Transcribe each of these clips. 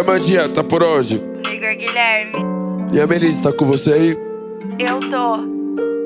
Amandinha, tá por onde? Igor Guilherme. E a Melissa, tá com você aí? Eu tô.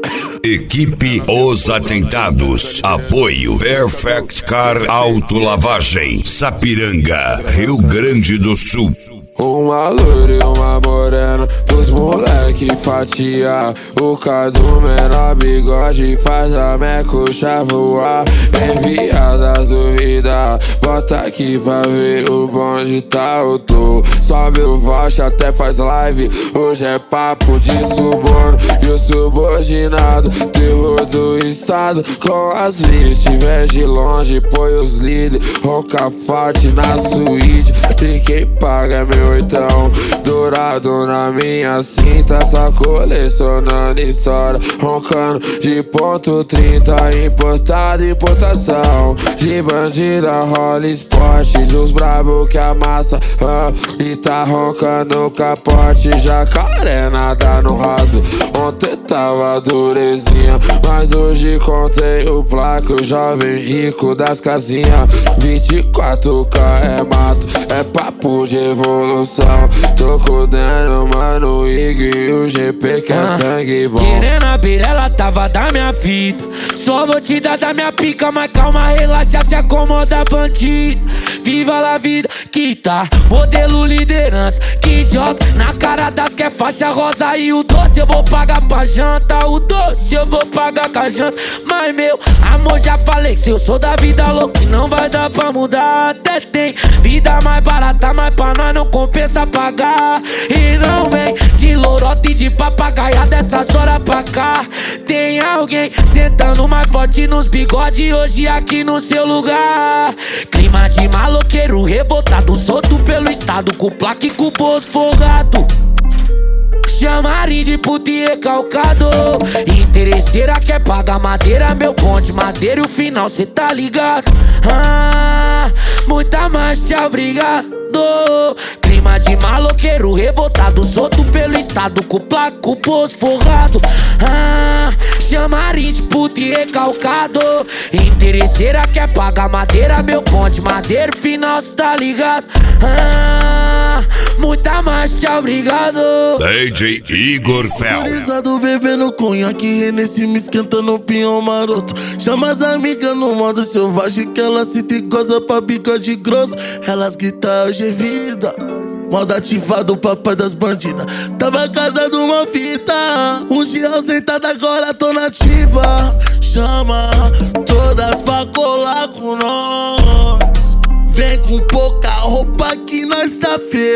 Equipe Os Atentados. Apoio Perfect Car Autolavagem, Sapiranga, Rio Grande do Sul. Uma loira e uma morena, pros moleque fatiar. O cadu menor bigode faz a mecucha voar. Enviadas duvida, bota aqui pra ver o bonde tá eu tô. Sobe o voz, até faz live, hoje é papo de suborno. E o subordinado, terror do estado. Com as vítimas, vem de longe, põe os líderes. Ronca forte na suíte, e quem paga é meu oitão. Dourado na minha cinta, só colecionando história. Roncando de ponto 30, importado, importação. De bandida, rola esporte, dos bravos que amassa. E tá roncando o capote, jacaré nada no raso. Ontem tava durezinha, mas hoje contei o placo. Jovem rico das casinhas, 24K é mato, é papo de evolução. Tô codando, mano, Igor e o GP que é sangue bom. Querendo a ela tava da minha vida. Só vou te dar da minha pica, mas calma, relaxa, se acomoda, bandido. Viva a vida que tá, modelo liderança. Que joga na cara das que é faixa rosa. E o doce eu vou pagar pra janta. O doce eu vou pagar com a janta. Mas meu amor, já falei que se eu sou da vida louca não vai dar pra mudar. Até tem vida mais barata, mas pra nós não compensa pagar. E não vem de lorota e de papagaia dessas horas pra cá. Tem alguém sentando mais forte nos bigode hoje aqui no seu lugar. Clima de maloqueiro revoltado, solto pelo estado, com placa e com o bolso folgado. Chamarim de puto e recalcado, interesseira quer pagar madeira, meu ponte, madeira e o final cê tá ligado. Muita mais tchau, obrigado. Clima de maloqueiro revoltado, solto pelo estado, com placa, com o bolso forrado. Chamarim de puto e recalcado, interesseira quer pagar madeira, meu ponte, madeira e o final cê tá ligado. Muita mais tchau, obrigado. DJ Igor Fel. Autorizado bebendo conhaque, nesse me esquentando pinhão maroto. Chama as amigas no modo selvagem, que elas se e goza pra bigode grosso. Elas gritam hoje é vida, modo ativado, papai das bandidas. Tava casado uma fita, um dia ausentado, agora tô nativa. Chama todas pra colar com nós. Vem com pouca roupa que nós tá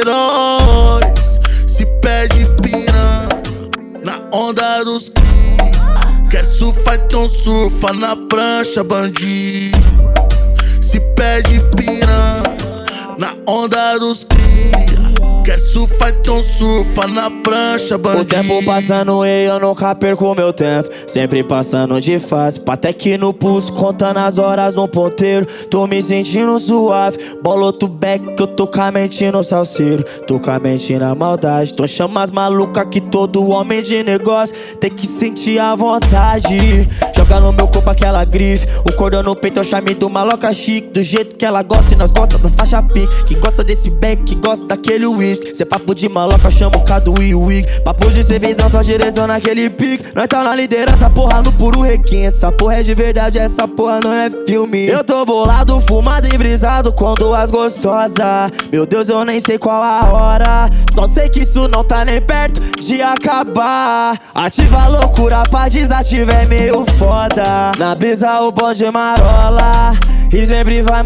feroz. Se pede piranha na onda dos que quer surfar, então surfa na prancha, bandido. Se pede piranha na onda dos que quer surfar, então surfa na prancha, bandido. O tempo passando e eu nunca perco meu tempo, sempre passando de fase, até que no pulso, contando as horas no ponteiro. Tô me sentindo suave, bola outro back que eu tô com a mente no salseiro. Tô com a mente na maldade, tô chama as maluca que todo homem de negócio tem que sentir a vontade. Joga no meu corpo aquela grife, o cordão no peito é o charme do maloca chique. Do jeito que ela gosta e nós gosta das faixas pique, que gosta desse back, que gosta daquele whisky. Cê papo de maloca, chama o Cadu e o Wig. Papo de ser visão, só direção naquele pique. Nós tá na liderança, porra, no puro requinte. Essa porra é de verdade, essa porra não é filme. Eu tô bolado, fumado e brisado com duas gostosas. Meu Deus, eu nem sei qual a hora, só sei que isso não tá nem perto de acabar. Ativa a loucura pra desativar, é meio foda. Na brisa o bonde marola e sempre vai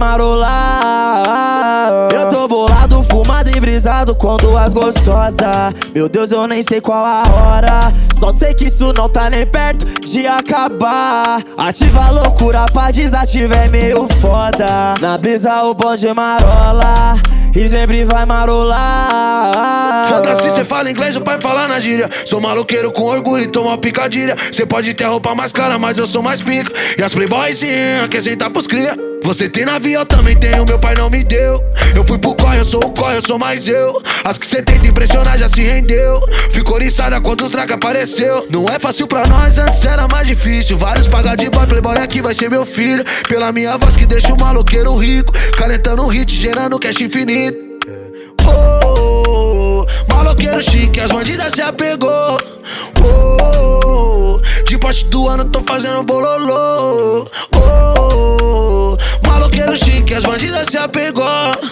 marolar. Eu tô bolado, fumado e brisado com duas gostosas. Meu Deus, eu nem sei qual a hora, só sei que isso não tá nem perto de acabar. Ativa a loucura pra desativar, é meio foda. Na brisa o bonde marola e sempre vai marolar. Foda-se, cê fala inglês, o pai fala na gíria. Sou maloqueiro com orgulho e toma picadilha. Cê pode ter roupa mais cara, mas eu sou mais pica. E as playboyzinha quer sentar pros cria. Você tem navio, eu também tenho, meu pai não me deu. Eu fui pro corre, eu sou o corre, eu sou mais eu. As que cê tenta impressionar já se rendeu. Ficou oriçada quando os drag apareceu. Não é fácil pra nós, antes era mais difícil. Vários paga de boy, playboy aqui vai ser meu filho. Pela minha voz que deixa o maloqueiro rico, calentando o hit, gerando cash infinito. Maloqueiro chique, as bandidas se apegou. De Porsche do ano tô fazendo bololô. Maloqueiro chique, as bandidas se apegou.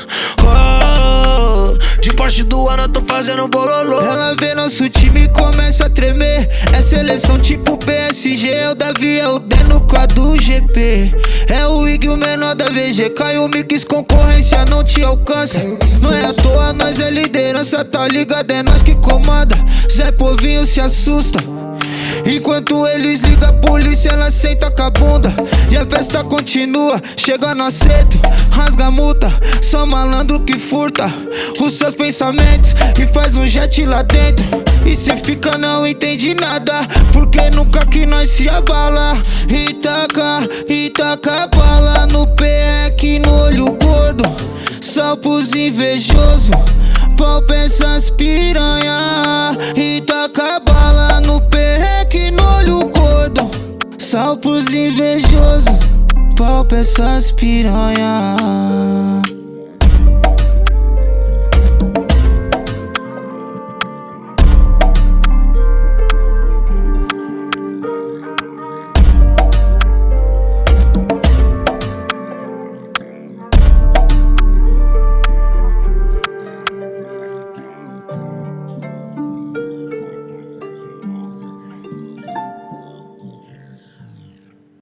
De Porsche do ano eu tô fazendo bololô. Ela vê nosso time e começa a tremer. É seleção tipo PSG. É o Davi, é o Deno com a do GP. É o Ig, o menor da VG. Caiu o Mix, concorrência não te alcança. Não é à toa, nós é liderança, tá ligado? É nós que comanda. Zé Povinho se assusta. Enquanto eles ligam a polícia, ela senta com a bunda. E a festa continua, chega no acerto, rasga a multa. Só malandro que furta os seus pensamentos e faz um jet lá dentro. E cê fica não entende nada, porque nunca que nós se abala. E taca bala no PEC, no olho gordo. Só pros invejosos, pau essas piranha. E taca bala no PEC, no olho gordo. Só pros invejosos, pau essas piranha.